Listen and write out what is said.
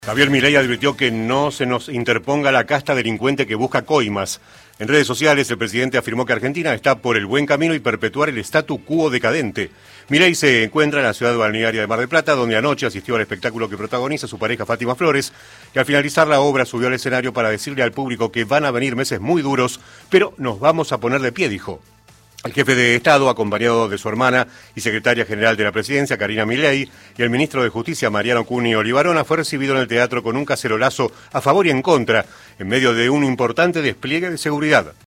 Javier Milei advirtió que no se nos interponga la casta delincuente que busca coimas. En redes sociales, el presidente afirmó que Argentina está por el buen camino y perpetuar el statu quo decadente. Milei se encuentra en la ciudad balnearia de Mar del Plata, donde anoche asistió al espectáculo que protagoniza su pareja Fátima Flores, y al finalizar la obra subió al escenario para decirle al público que van a venir meses muy duros, pero nos vamos a poner de pie, dijo. El jefe de Estado, acompañado de su hermana y secretaria general de la Presidencia, Karina Milei, y el ministro de Justicia, Mariano Cuni Olivarona, fue recibido en el teatro con un cacerolazo a favor y en contra, en medio de un importante despliegue de seguridad.